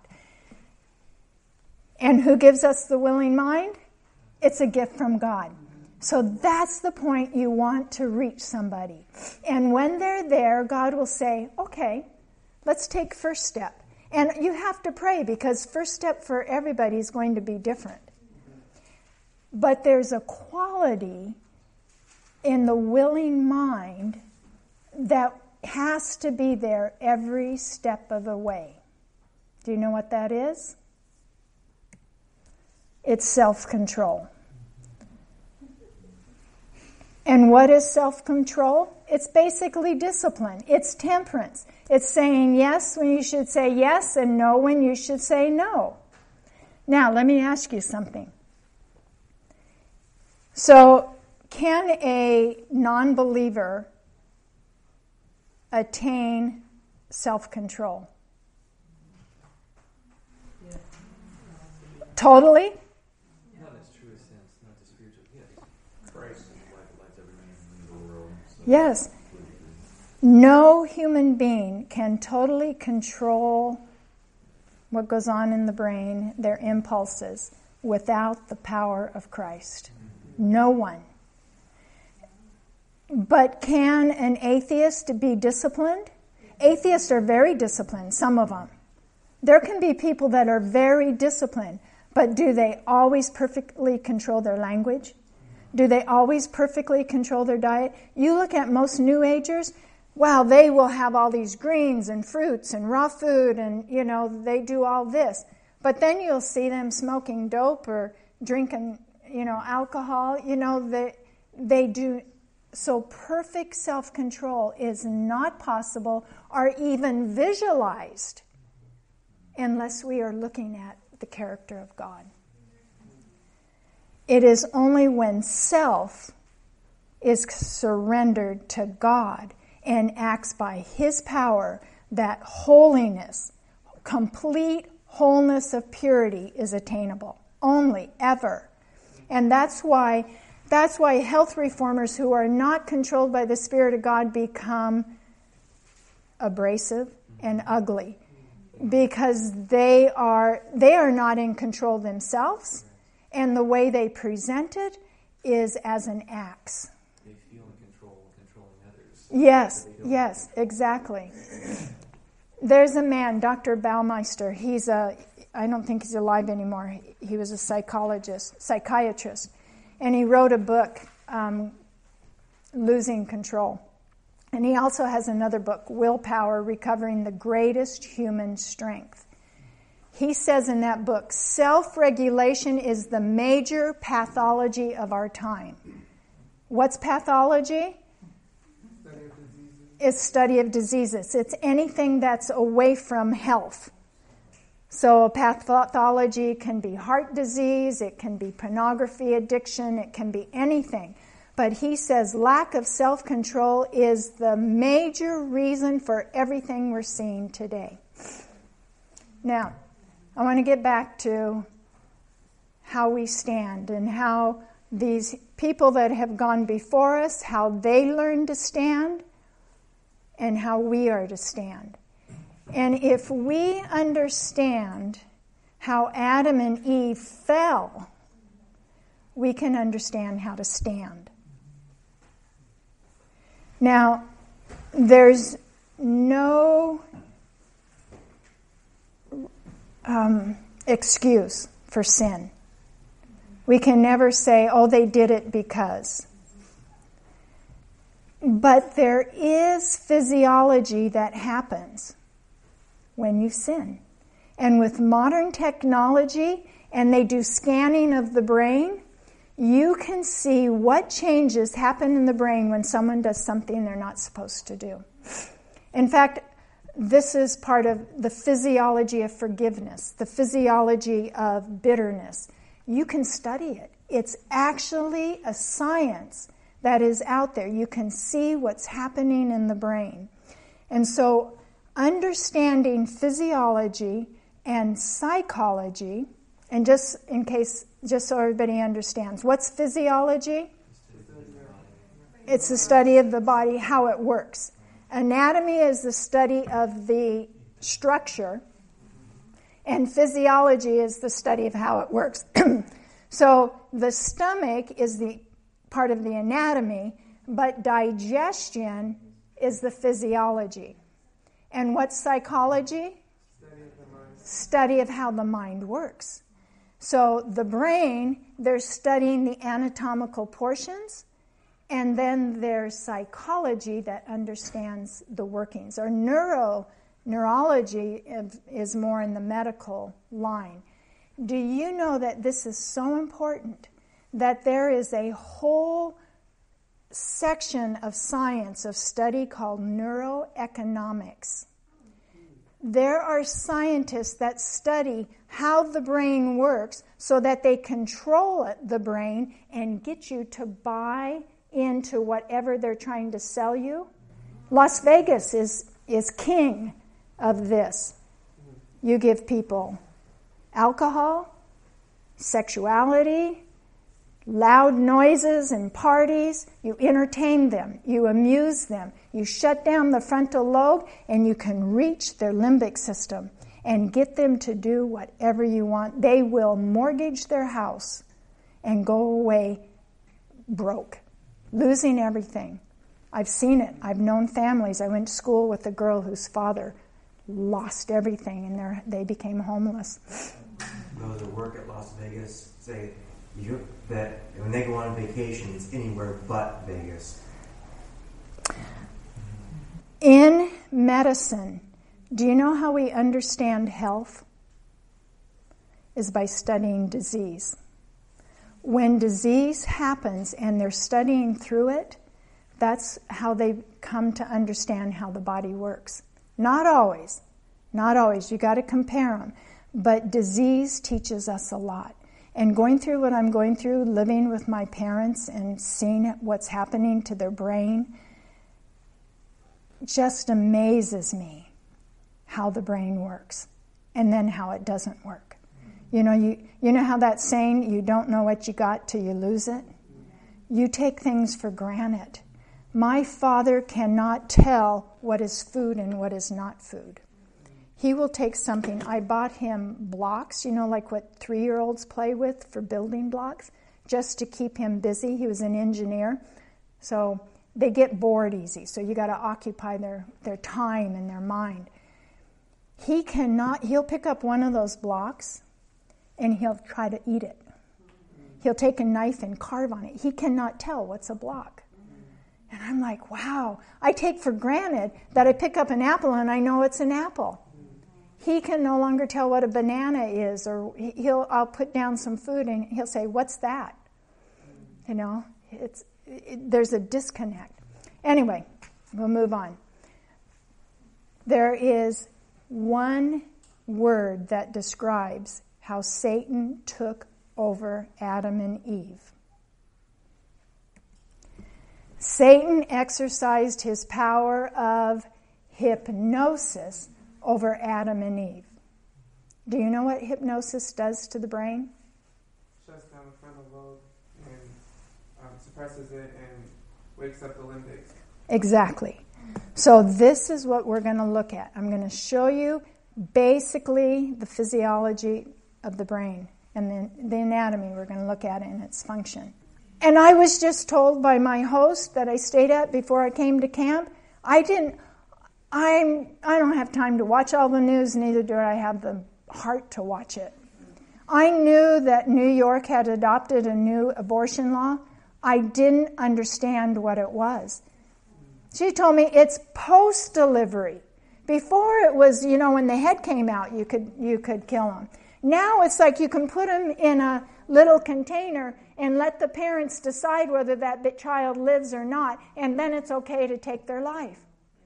And who gives us the willing mind? It's a gift from God. So that's the point you want to reach somebody. And when they're there, God will say, okay, let's take first step. And you have to pray because first step for everybody is going to be different. But there's a quality in the willing mind that has to be there every step of the way. Do you know what that is? It's self-control. And what is self-control? It's basically discipline. It's temperance. It's saying yes when you should say yes and no when you should say no. Now, let me ask you something. So, can a non-believer attain self-control? Yeah. Totally? Not as true a sense, not the spiritual. Yes. Christ is the life that lights every man in the world. So yes. No human being can totally control what goes on in the brain, their impulses, without the power of Christ. No one. But can an atheist be disciplined? Atheists are very disciplined, some of them. There can be people that are very disciplined, but do they always perfectly control their language? Do they always perfectly control their diet? You look at most New Agers, wow, they will have all these greens and fruits and raw food and, you know, they do all this. But then you'll see them smoking dope or drinking, you know, alcohol. You know, they do. So perfect self-control is not possible or even visualized unless we are looking at the character of God. It is only when self is surrendered to God and acts by His power that holiness, complete wholeness of purity is attainable. Only, ever. And that's why health reformers who are not controlled by the Spirit of God become abrasive and ugly, because they are not in control themselves, and the way they present it is as an axe. They feel in control of controlling others. Yes, exactly. There's a man, Dr. Baumeister. I don't think he's alive anymore. He was a psychiatrist. And he wrote a book, Losing Control. And he also has another book, Willpower, Recovering the Greatest Human Strength. He says in that book, self-regulation is the major pathology of our time. What's pathology? It's study of diseases. It's anything that's away from health. So pathology can be heart disease, it can be pornography addiction, it can be anything. But he says lack of self-control is the major reason for everything we're seeing today. Now, I want to get back to how we stand and how these people that have gone before us, how they learned to stand and how we are to stand. And if we understand how Adam and Eve fell, we can understand how to stand. Now, there's no excuse for sin. We can never say, oh, they did it because. But there is physiology that happens. when you sin. And with modern technology, and they do scanning of the brain, you can see what changes happen in the brain when someone does something they're not supposed to do. In fact, this is part of the physiology of forgiveness, the physiology of bitterness. You can study it. It's actually a science that is out there. You can see what's happening in the brain. And so understanding physiology and psychology, and just so everybody understands, what's physiology? It's the study of the body, how it works. Anatomy is the study of the structure, and physiology is the study of how it works. So the stomach is the part of the anatomy, but digestion is the physiology. And what's psychology? Study of how the mind works. So the brain, they're studying the anatomical portions, and then there's psychology that understands the workings. Or neurology is more in the medical line. Do you know that this is so important, that there is a whole section of science, of study called neuroeconomics? There are scientists that study how the brain works so that they control the brain and get you to buy into whatever they're trying to sell you. Las Vegas is king of this. You give people alcohol, sexuality, loud noises and parties. You entertain them. You amuse them. You shut down the frontal lobe, and you can reach their limbic system and get them to do whatever you want. They will mortgage their house and go away broke, losing everything. I've seen it. I've known families. I went to school with a girl whose father lost everything, and they became homeless. Those that work at Las Vegas say that when they go on vacation, it's anywhere but Vegas. In medicine, do you know how we understand health? Is by studying disease. When disease happens and they're studying through it, that's how they come to understand how the body works. Not always. Not always. You got to compare them. But disease teaches us a lot. And going through what I'm going through, living with my parents and seeing what's happening to their brain, just amazes me how the brain works and then how it doesn't work. You know how that saying, you don't know what you got till you lose it? You take things for granted. My father cannot tell what is food and what is not food. He will take something. I bought him blocks, like what 3-year-olds play with for building blocks, just to keep him busy. He was an engineer. So they get bored easy. So you got to occupy their time and their mind. He'll pick up one of those blocks and he'll try to eat it. He'll take a knife and carve on it. He cannot tell what's a block. And I'm like, wow. I take for granted that I pick up an apple and I know it's an apple. He can no longer tell what a banana is, or I'll put down some food and he'll say, what's that? There's a disconnect. Anyway, we'll move on. There is one word that describes how Satan took over Adam and Eve. Satan exercised his power of hypnosis over Adam and Eve. Do you know what hypnosis does to the brain? Shuts down the frontal lobe and suppresses it and wakes up the limbic. Exactly. So this is what we're going to look at. I'm going to show you basically the physiology of the brain, and then the anatomy we're going to look at in its function. And I was just told by my host that I stayed at before I came to camp, I don't have time to watch all the news, neither do I have the heart to watch it. I knew that New York had adopted a new abortion law. I didn't understand what it was. She told me it's post-delivery. Before it was, when the head came out, you could kill them. Now it's like you can put them in a little container and let the parents decide whether that child lives or not, and then it's okay to take their life.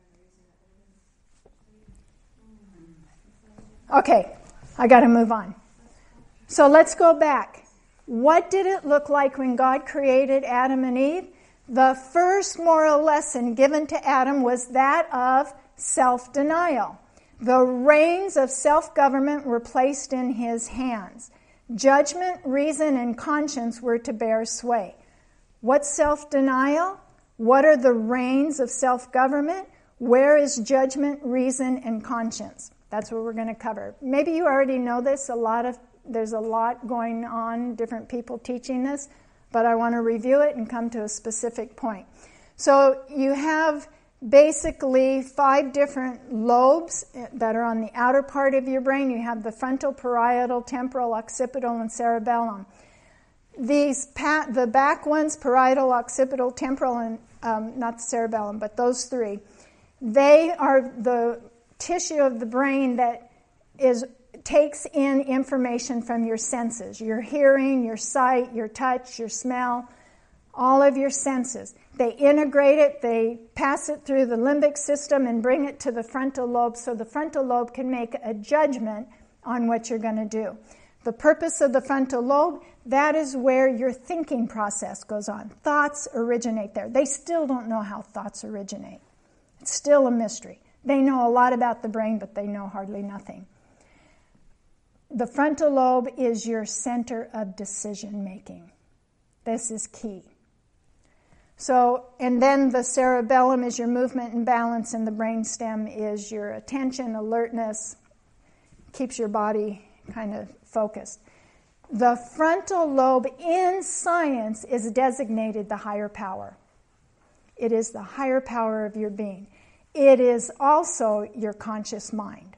Okay, I got to move on. So let's go back. What did it look like when God created Adam and Eve? The first moral lesson given to Adam was that of self-denial. The reins of self-government were placed in his hands. Judgment, reason, and conscience were to bear sway. What's self-denial? What are the reins of self-government? Where is judgment, reason, and conscience? That's what we're going to cover. Maybe you already know this. There's a lot going on, different people teaching this, but I want to review it and come to a specific point. So you have basically 5 different lobes that are on the outer part of your brain. You have the frontal, parietal, temporal, occipital, and cerebellum. The back ones, parietal, occipital, temporal, and not the cerebellum, but those 3, they are the tissue of the brain that takes in information from your senses, your hearing, your sight, your touch, your smell, all of your senses. They integrate it, they pass it through the limbic system and bring it to the frontal lobe so the frontal lobe can make a judgment on what you're going to do. The purpose of the frontal lobe, that is where your thinking process goes on. Thoughts originate there. They still don't know how thoughts originate. It's still a mystery. They know a lot about the brain, but they know hardly nothing. The frontal lobe is your center of decision making. This is key. So, and then the cerebellum is your movement and balance, and the brainstem is your attention, alertness, keeps your body kind of focused. The frontal lobe in science is designated the higher power. It is the higher power of your being. It is also your conscious mind.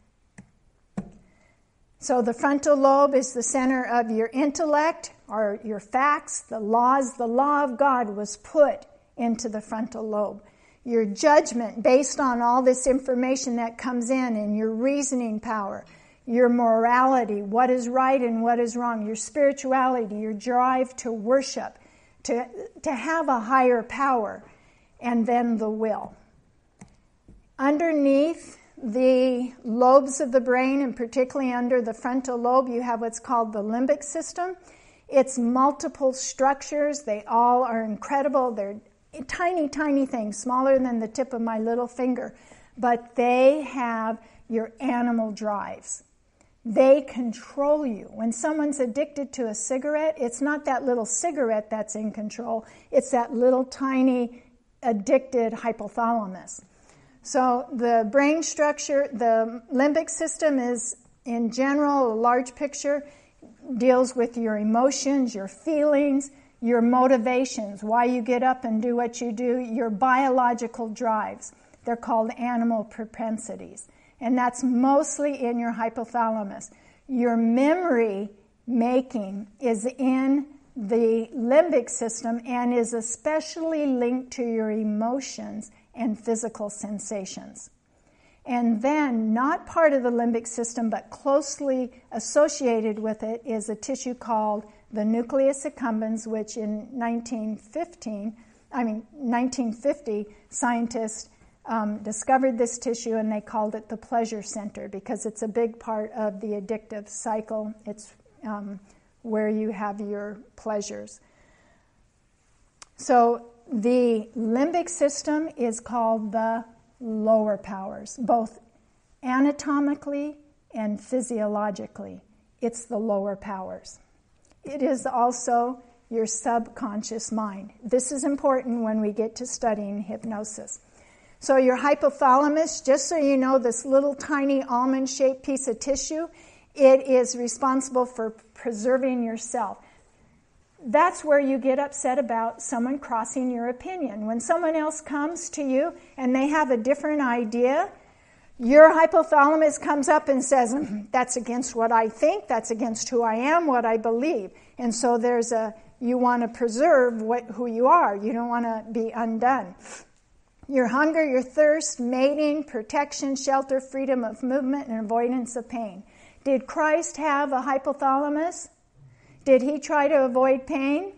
So the frontal lobe is the center of your intellect or your facts, the laws. The law of God was put into the frontal lobe. Your judgment based on all this information that comes in and your reasoning power, your morality, what is right and what is wrong, your spirituality, your drive to worship, to have a higher power, and then the will. Underneath the lobes of the brain, and particularly under the frontal lobe, you have what's called the limbic system. It's multiple structures. They all are incredible. They're tiny, tiny things, smaller than the tip of my little finger. But they have your animal drives. They control you. When someone's addicted to a cigarette, it's not that little cigarette that's in control. It's that little tiny addicted hypothalamus. So the brain structure, the limbic system is, in general, a large picture, deals with your emotions, your feelings, your motivations, why you get up and do what you do, your biological drives. They're called animal propensities. And that's mostly in your hypothalamus. Your memory making is in the limbic system and is especially linked to your emotions and physical sensations. And then, not part of the limbic system, but closely associated with it, is a tissue called the nucleus accumbens, which in 1950, scientists discovered this tissue and they called it the pleasure center because it's a big part of the addictive cycle. It's where you have your pleasures. So the limbic system is called the lower powers, both anatomically and physiologically. It's the lower powers. It is also your subconscious mind. This is important when we get to studying hypnosis. So your hypothalamus, just so you know, this little tiny almond-shaped piece of tissue, it is responsible for preserving yourself. That's where you get upset about someone crossing your opinion. When someone else comes to you and they have a different idea, your hypothalamus comes up and says, that's against what I think, that's against who I am, what I believe. And so you want to preserve who you are. You don't want to be undone. Your hunger, your thirst, mating, protection, shelter, freedom of movement, and avoidance of pain. Did Christ have a hypothalamus? Did he try to avoid pain?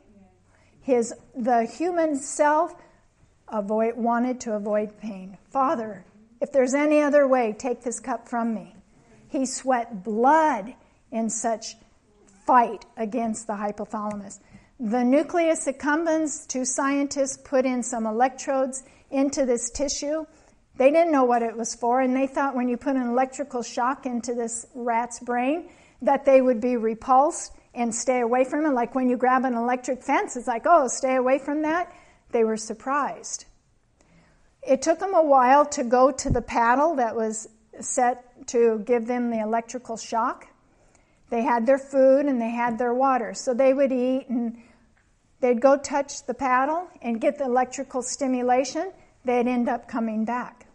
The human self wanted to avoid pain. Father, if there's any other way, take this cup from me. He sweat blood in such fight against the hypothalamus. The nucleus accumbens, 2 scientists put in some electrodes into this tissue. They didn't know what it was for, and they thought when you put an electrical shock into this rat's brain that they would be repulsed and stay away from it. Like when you grab an electric fence, it's like, oh, stay away from that. They were surprised. It took them a while to go to the paddle that was set to give them the electrical shock. They had their food and they had their water. So they would eat and they'd go touch the paddle and get the electrical stimulation. They'd end up coming back.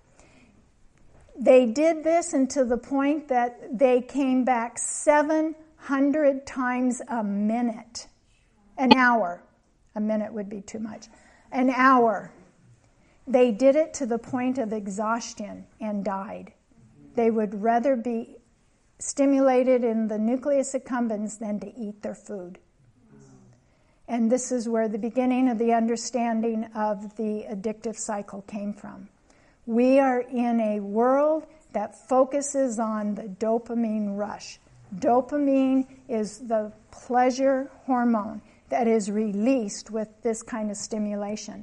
They did this until the point that they came back 700 times a minute. An hour. A minute would be too much. An hour. They did it to the point of exhaustion and died. They would rather be stimulated in the nucleus accumbens than to eat their food. And this is where the beginning of the understanding of the addictive cycle came from. We are in a world that focuses on the dopamine rush. Dopamine is the pleasure hormone that is released with this kind of stimulation.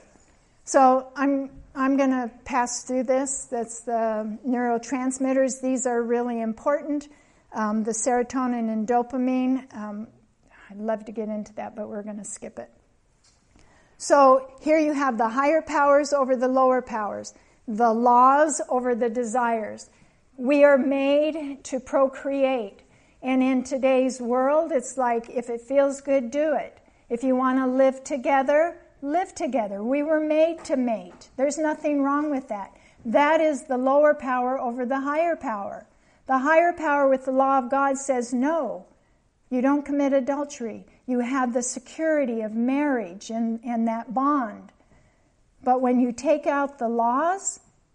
So I'm going to pass through this. That's the neurotransmitters. These are really important. The serotonin and dopamine. I'd love to get into that, but we're going to skip it. So here you have the higher powers over the lower powers, the laws over the desires. We are made to procreate. And in today's world, it's like, if it feels good, do it. If you want to live together, live together. We were made to mate. There's nothing wrong with that. That is the lower power over the higher power. The higher power with the law of God says no. You don't commit adultery. You have the security of marriage and that bond. But when you take out the laws,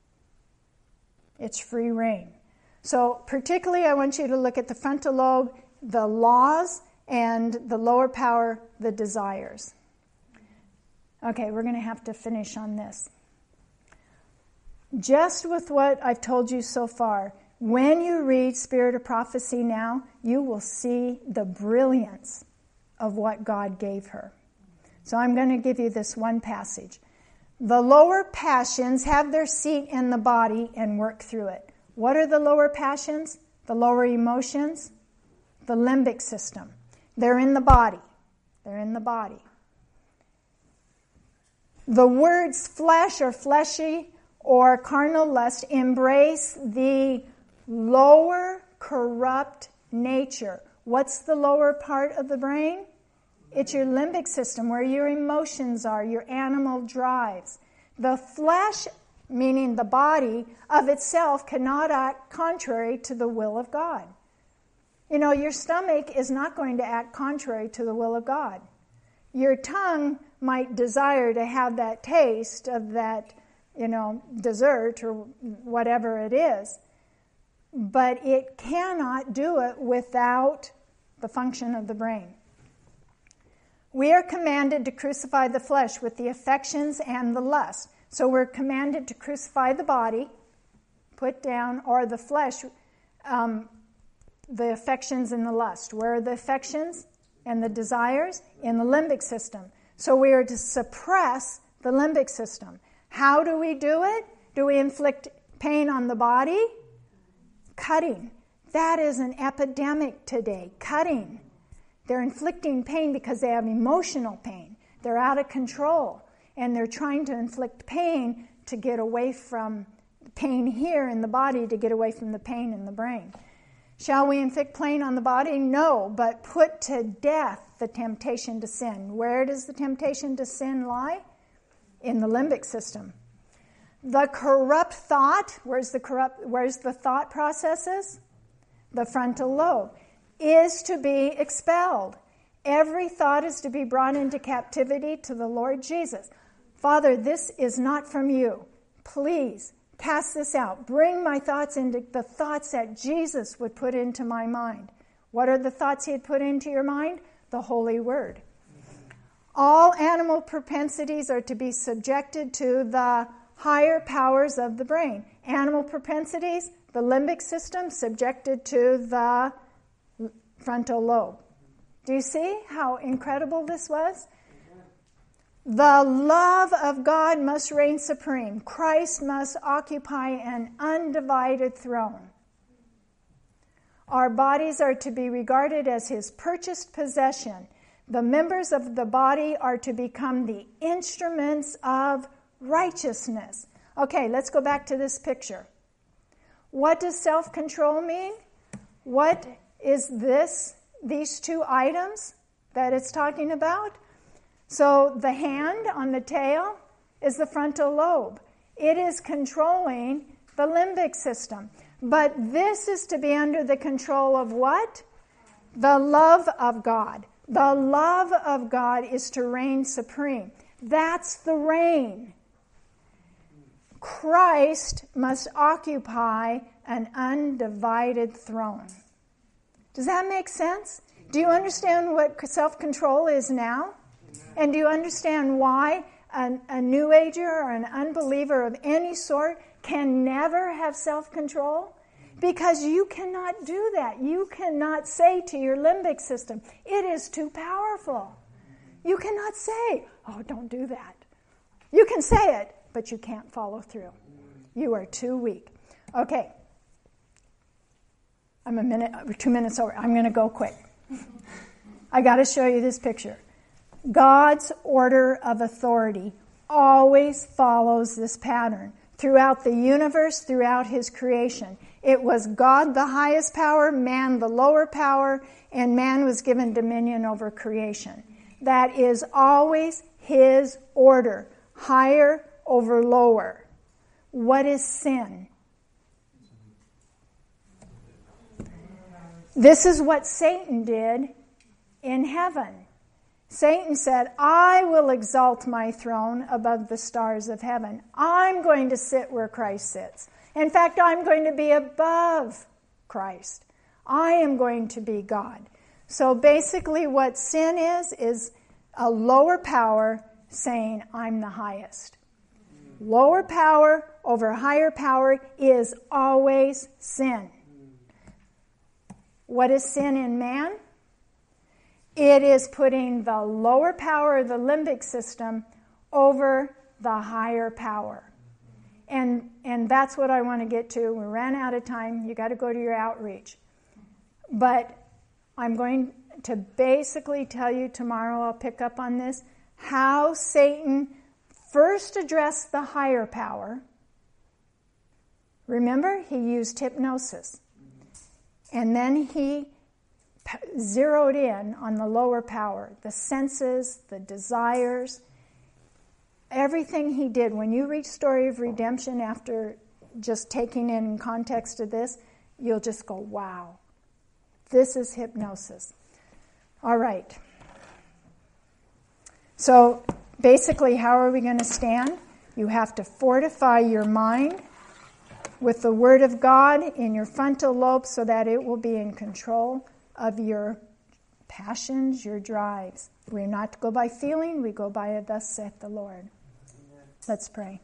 it's free reign. So particularly I want you to look at the frontal lobe, the laws, and the lower power, the desires. Okay, we're going to have to finish on this. Just with what I've told you so far, when you read Spirit of Prophecy now, you will see the brilliance of what God gave her. So I'm going to give you this one passage. The lower passions have their seat in the body and work through it. What are the lower passions? The lower emotions? The limbic system. They're in the body. They're in the body. The words flesh or fleshy or carnal lust embrace the lower corrupt nature. What's the lower part of the brain? It's your limbic system, where your emotions are, your animal drives. The flesh, meaning the body of itself, cannot act contrary to the will of God. You know, your stomach is not going to act contrary to the will of God. Your tongue might desire to have that taste of that, dessert or whatever it is. But it cannot do it without the function of the brain. We are commanded to crucify the flesh with the affections and the lust. So we're commanded to crucify the body, put down, or the flesh, the affections and the lust. Where are the affections and the desires? In the limbic system. So we are to suppress the limbic system. How do we do it? Do we inflict pain on the body? Cutting. That is an epidemic today. Cutting. They're inflicting pain because they have emotional pain. They're out of control. And they're trying to inflict pain to get away from pain here in the body, to get away from the pain in the brain. Shall we inflict pain on the body? No, but put to death the temptation to sin. Where does the temptation to sin lie? In the limbic system. The corrupt thought, where's the thought processes? The frontal lobe, is to be expelled. Every thought is to be brought into captivity to the Lord Jesus. Father, this is not from you. Please cast this out. Bring my thoughts into the thoughts that Jesus would put into my mind. What are the thoughts he had put into your mind? The Holy Word. All animal propensities are to be subjected to the higher powers of the brain. Animal propensities, the limbic system, subjected to the frontal lobe. Do you see how incredible this was? The love of God must reign supreme. Christ must occupy an undivided throne. Our bodies are to be regarded as his purchased possession. The members of the body are to become the instruments of righteousness. Okay, let's go back to this picture. What does self-control mean? What is these two items that it's talking about? So the hand on the tail is the frontal lobe. It is controlling the limbic system. But this is to be under the control of what? The love of God. The love of God is to reign supreme. That's the reign. Christ must occupy an undivided throne. Does that make sense? Do you understand what self-control is now? And do you understand why a New Ager or an unbeliever of any sort can never have self-control? Because you cannot do that. You cannot say to your limbic system, it is too powerful. You cannot say, oh, don't do that. You can say it, but you can't follow through. You are too weak. Okay. I'm 2 minutes over. I'm going to go quick. I got to show you this picture. God's order of authority always follows this pattern. Throughout the universe, throughout his creation. It was God the highest power, man the lower power, and man was given dominion over creation. That is always his order. Higher over lower. What is sin? This is what Satan did in heaven. Satan said, I will exalt my throne above the stars of heaven. I'm going to sit where Christ sits. In fact, I'm going to be above Christ. I am going to be God. So basically what sin is a lower power saying, I'm the highest. Lower power over higher power is always sin. What is sin in man? It is putting the lower power of the limbic system over the higher power. And that's what I want to get to. We ran out of time. You got to go to your outreach. But I'm going to basically tell you tomorrow, I'll pick up on this, how Satan first addressed the higher power. Remember, he used hypnosis. And then he zeroed in on the lower power, the senses, the desires, everything he did. When you read Story of Redemption after just taking in context of this, you'll just go, wow, this is hypnosis. All right. So basically, how are we going to stand? You have to fortify your mind with the Word of God in your frontal lobe so that it will be in control of your passions, your drives. We're not to go by feeling, we go by a thus saith the Lord. Amen. Let's pray.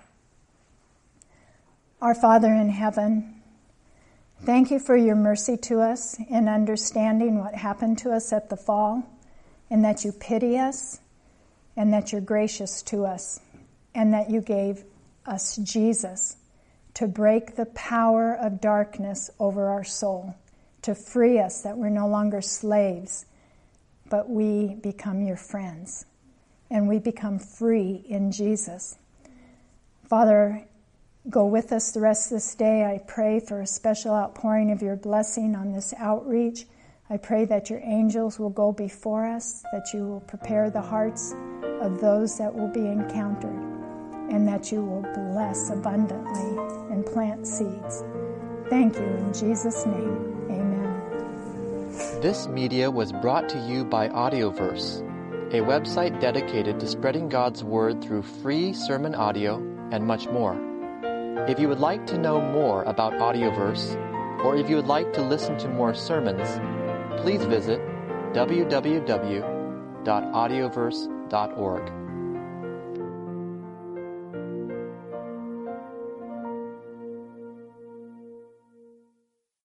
Our Father in heaven, thank you for your mercy to us in understanding what happened to us at the fall, and that you pity us, and that you're gracious to us, and that you gave us Jesus to break the power of darkness over our soul, to free us that we're no longer slaves, but we become your friends, and we become free in Jesus. Father, go with us the rest of this day. I pray for a special outpouring of your blessing on this outreach. I pray that your angels will go before us, that you will prepare the hearts of those that will be encountered, and that you will bless abundantly and plant seeds. Thank you in Jesus' name. Amen. This media was brought to you by Audioverse, a website dedicated to spreading God's Word through free sermon audio and much more. If you would like to know more about Audioverse, or if you would like to listen to more sermons, please visit www.audioverse.org.